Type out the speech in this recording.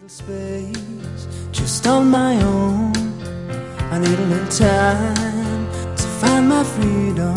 Space, just on my own. I need a little time to find my freedom.